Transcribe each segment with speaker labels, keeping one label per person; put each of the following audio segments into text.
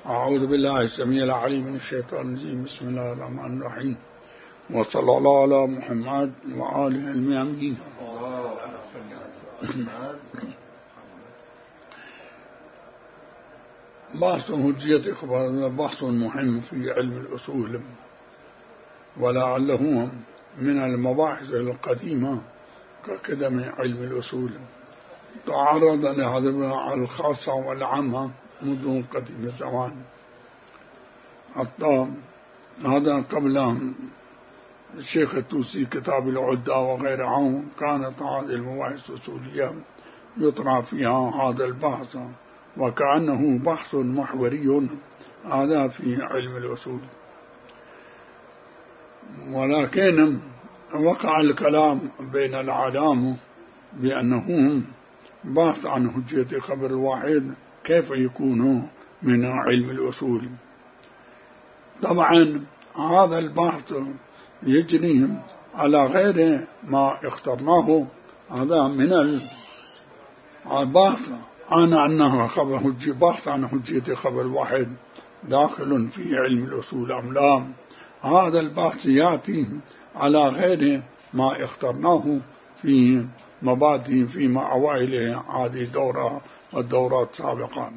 Speaker 1: أعوذ بالله السميع العليم من الشيطان الرجيم. بسم الله الرحمن الرحيم، وصلى الله على محمد وآله الميامين. بحث حجية إخبار بحث مهم في علم الأصول، ولعله من المباحث القديمة كقدم علم الأصول، تعرض لهذا الخاصة والعامة منذ قديم الزمان. حتى هذا قبل الشيخ التوسي كتاب العدة وغيرها كانت هذه المباحث الأصولية يطرح فيها هذا البحث، وكأنه بحث محوري هذا في علم الأصول. ولكن وقع الكلام بين العلامة بأنه بحث عن حجية خبر الواحد كيف يكون من علم الأصول. طبعا هذا البحث يجري على غير ما اخترناه، هذا من البحث عن أنه بحث عن حجية خبر الواحد داخل في علم الأصول أم لا. هذا البحث يأتي على غير ما اخترناه في مبادئ فيما أوائل هذه الدورة والدورات السابقة،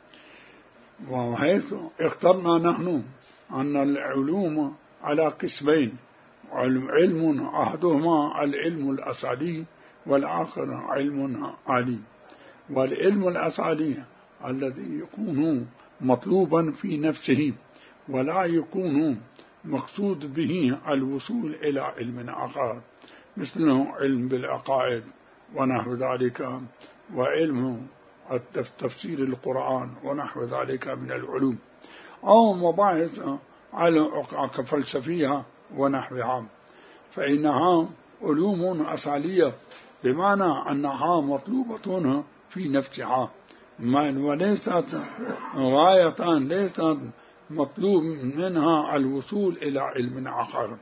Speaker 1: وحيث اخترنا نحن أن العلوم على قسمين: علم أحدهما العلم الأصلي والآخر علم عالي. والعلم الأصلي الذي يكون مطلوبا في نفسه ولا يكون مقصود به الوصول إلى علم آخر، مثل علم بالعقائد ونحو ذلك، وعلم تفسير القرآن ونحو ذلك من العلوم، أو مباحث كفلسفية ونحوها، فإنها علوم أصلية، بمعنى أنها مطلوبة في نفسها وليست غاية، ليست مطلوب منها الوصول إلى علم آخر.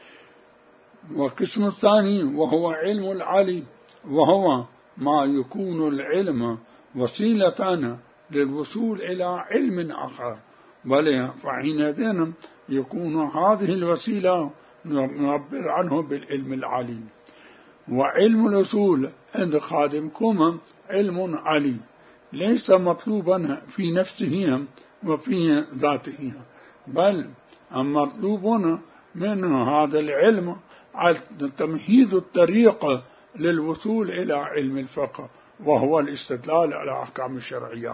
Speaker 1: والقسم الثاني وهو علم العلي، وهو ما يكون العلم وسيلة للوصول إلى علم آخر، بل فحينئذ يكون هذه الوسيلة نعبر عنه بالعلم العلي. وعلم الأصول عند خادمكم علم علي، ليس مطلوبا في نفسه وفي ذاته، بل مطلوب من هذا العلم تمهيد الطريق للوصول إلى علم الفقه، وهو الاستدلال على أحكام الشرعية.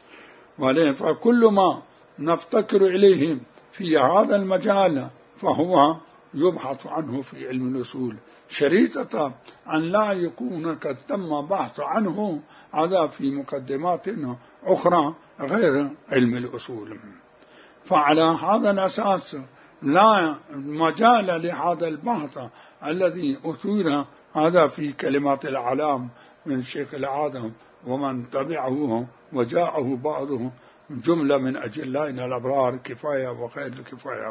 Speaker 1: فكل ما نفتكر إليه في هذا المجال فهو يبحث عنه في علم الأصول، شريطة أن لا يكون قد تم بحث عنه هذا في مقدمات أخرى غير علم الأصول. فعلى هذا الأساس لا مجال لهذا البحث الذي أثير هذا في كلمات العلام من الشيخ العادم ومن تبعه وجاءه بعضه جملة من أجلائنا الأبرار كفاية وغير الكفاية.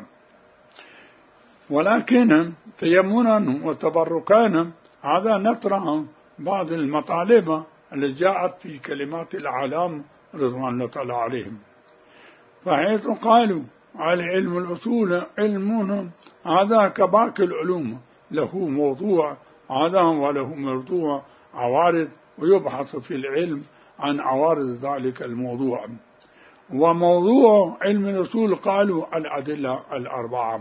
Speaker 1: ولكن تيمنا وتبركانا هذا نطرح بعض المطالب التي جاءت في كلمات العلام رضوان الله تعالى عليهم، فحيث قالوا على علم الأصول علم هذا كباقي العلوم له موضوع هذا وله موضوع عوارض، ويبحث في العلم عن عوارض ذلك الموضوع. وموضوع علم الأصول قالوا الأدلة الأربعة،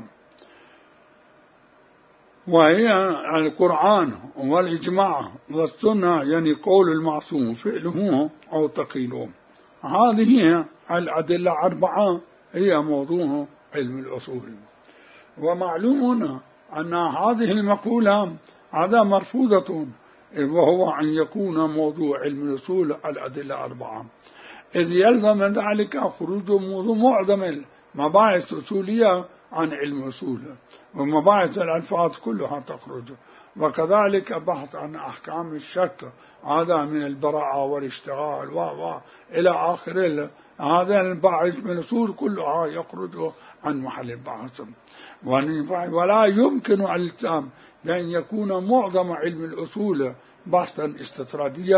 Speaker 1: وهي القرآن والإجماع والسنة، يعني قول المعصوم فعله أو تقيله. هذه الأدلة الأربعة هي موضوع علم الأصول. ومعلوم أن هذه المقولة هذا مرفوضة، وهو أن يكون موضوع علم الأصول الأدلة الأربعة، إذ يلزم من ذلك خروج موضوع معظم المباحث الأصولية عن علم الأصول، ومباحث الألفاظ كلها تخرج، وكذلك بحث عن أحكام الشك هذا من البراءة والاشتغال إلى آخر هذا الباحث من الأصول كلها يخرج عن محل البحث. ولا يمكن الالتزام بأن يكون معظم علم الأصول بحثا استطراديا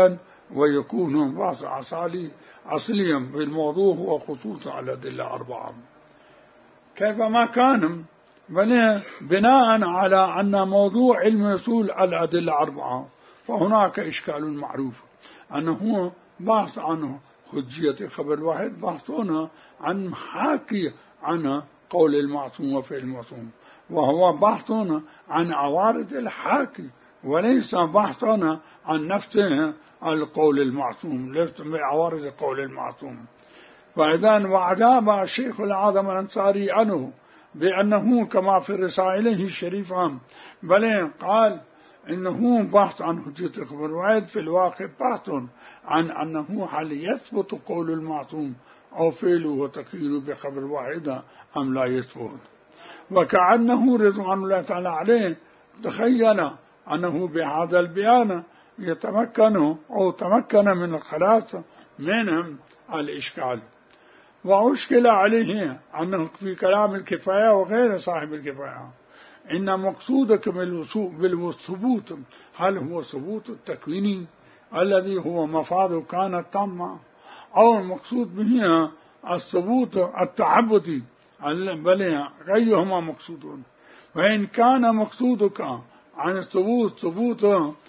Speaker 1: ويكون بحث أصليا بالموضوع هو خصوصا على الأدلة 4 كيفما كان، بل بناء على أن موضوع علم الأصول الأدلة 4 فهناك إشكال معروف أنه بحث عنه حجية خبر الواحد، بحث عن حاكي عن قول المعصوم وفعل المعصوم، وهو بحث عن عوارض الحاكي وليس بحث عن نفسه القول المعصوم، ليس بعوارض القول المعصوم. فإذا وأجاب الشيخ الأعظم الأنصاري عنه بأنه كما في رسائله الشريفة، بل قال إنه بحث عن حجية خبر الواحد في الواقع بحث عن أنه هل يثبت قول المعصوم أو فعله وتقييده بخبر واحد أم لا يثبت. وكأنه رضوان الله تعالى عليه تخيل أنه بهذا البيان يتمكن أو تمكن من الخلاص من الإشكال. وأشكل عليه أنه في كلام الكفاية وغير صاحب الكفاية إن مقصودك بالثبوت هل هو ثبوت التكويني الذي هو مفاد كانت تامة، أو المقصود به الثبوت التعبدي، بل غيرهما مقصودون. وإن كان مقصودك عن ثبوت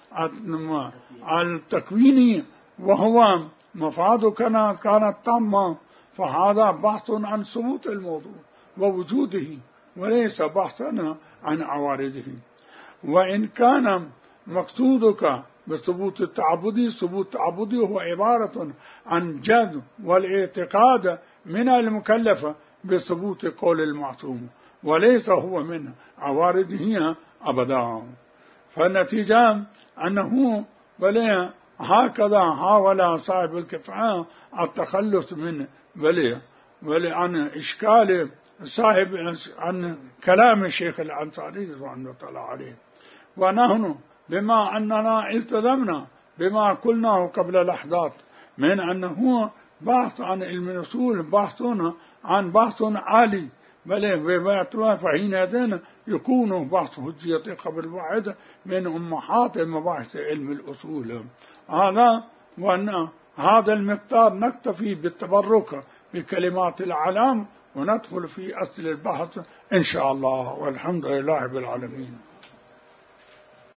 Speaker 1: التكويني وهو مفاد كانت تامة، فهذا بحث عن ثبوت الموضوع ووجوده وليس بحثا عن عوارضه. وإن كان مقصودك بثبوت التعبدي، ثبوت التعبدي هو عبارة عن جذب والاعتقاد من المكلف بثبوت قول المعصوم وليس هو من عوارضه أبدا. فالنتيجة أنه بل هكذا حاول صاحب الكفاية التخلص من بل عن إشكال صاحب عن كلام الشيخ الأنصاري رضوان الله تعالى عليه. ونحن بما أننا التزمنا بما قلناه قبل لحظات من أنه بحث عن علم الأصول بحث عالي، بل فحينئذ يكون بحث حجية خبر الواحد من أمهات مباحث علم الأصول. وأن هذا المقدار نكتفي بالتبرك بكلمات الأعلام وندخل في أصل البحث إن شاء الله، والحمد لله رب العالمين.